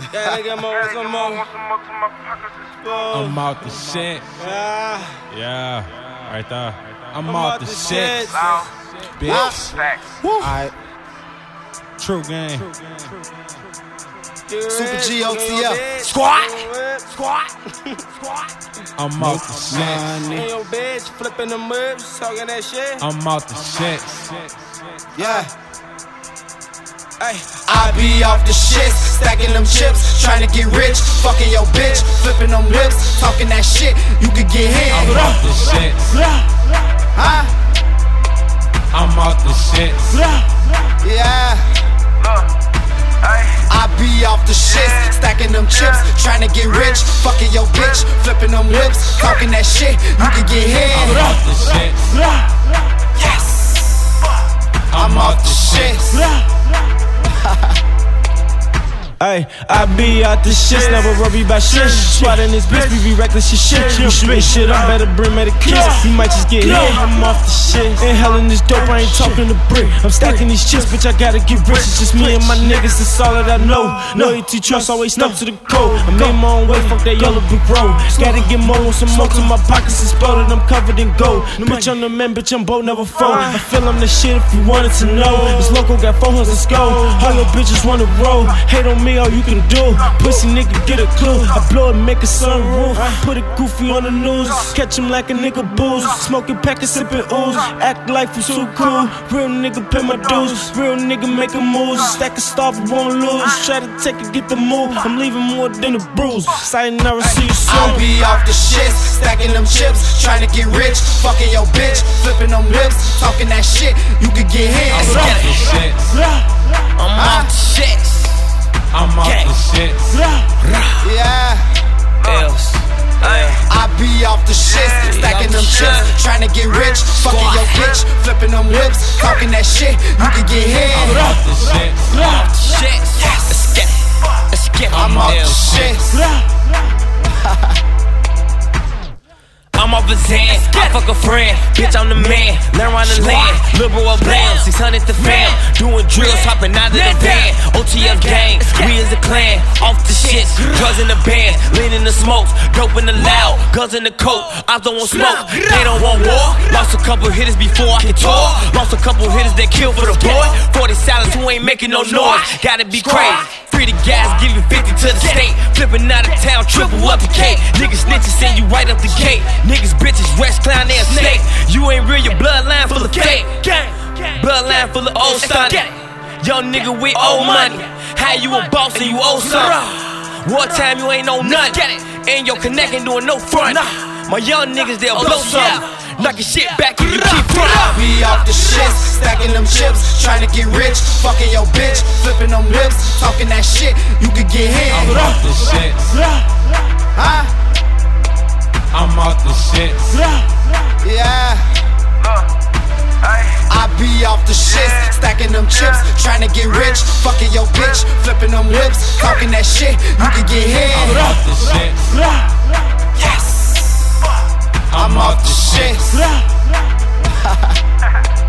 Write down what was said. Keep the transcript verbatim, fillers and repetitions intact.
Yeah, they got more, some more. I'm out the shit. Yeah. Yeah, right there. I'm, I'm out out the the shit. shit. Bitch. Facts. Alright. True game. Super G O T F. Squat. Squat. Squat. I'm out the shit. In your bitch, flipping the whips, talking that shit. I'm out the shit. Yeah. Hey. I be off the shit, stacking them chips, trying to get rich, fucking your bitch, flipping them whips, talking that shit, you could get hit. I'm out the shit. Huh? I'm out the shit. Yeah. I be off the shit, stacking them chips, trying to get rich, fucking your bitch, flipping them whips, talking that shit, you could get hit. I'm out the shit. Yes. I'm off the shit. Ay, I be out the shit, never worry about shit. Swatting this bitch, we be reckless as shit. You spit shit, I better bring me the kiss. You might just get hit, I'm off the shit. Inhaling this dope, I ain't talking to brick. I'm stacking these chips, bitch, I gotta get rich. It's just me and my niggas, that's all that I know. Loyalty, trust, always stuck to the code. I made my own way, fuck that yellow brick road. Gotta get more on some more till my pockets exploded, I'm covered in gold. Bitch, I'm the man, bitch, I'm bold, never fold. I feel I'm the shit if you wanted to know. This local got four hundred skull. All your bitches wanna roll. Hate on me, all you can do. Pussy nigga, get a clue. I blow it, make a sunroof. Put it goofy on the news. Catch him like a nigga booze. Smoking packets, sipping ooze. Act like we too cool. Real nigga pay my dues. Real nigga make a move. Stack a star, we won't lose. Try to take it, get the move. I'm leaving more than a bruise. Sayonara, see you soon. I be off the shit, stacking them chips, trying to get rich, fucking your bitch, flipping them lips, talking that shit, you could get hit. I'm out the shit. I'm off the shit. I'm out the shit. Yeah. Else. I be off the shit, stacking them chips, trying to get rich, fucking your bitch, flipping them lips, talking that shit, you could get hit. I'm out the shit. Off the shit. Let's get it. Let's get it. I'm off the shit. I'm off a Zan, I fuck a friend, bitch I'm the man, learn around the land, liberal or blam, six hundred the fam, doing drills, hopping out of the van, O T F gang, we as a clan, off the shit, drugs in the band, lean in the smokes, dope in the loud, guns in the coat, I don't want smoke, they don't want war, lost a couple hitters before I can talk, lost a couple hitters that kill for the boy, forty salads who ain't making no noise, gotta be crazy. Free the guys, give you fifty to the state. Flipping out of town, triple up the cake. Niggas snitches, send you right up the gate. Niggas bitches, rest clown, they a snake. You ain't real, your bloodline full of fake. Bloodline full of old stuff. Young nigga with old money. How you a boss and you owe something? Wartime, you ain't know nothing. And your connect ain't doing no front. My young niggas, they'll blow something. Knock your shit back if you keep running. I be off the shit, stacking them chips, trying to get rich, fucking your bitch, flipping them lips, talking that shit, you could get hit. I'm out the shit. Huh? I'm out the shit. Yeah. I be off the shit, stacking them chips, trying to get rich, fucking your bitch, flipping them lips, talking that shit, you could get hit. I'm out the shit. Yes. I'm off the shit.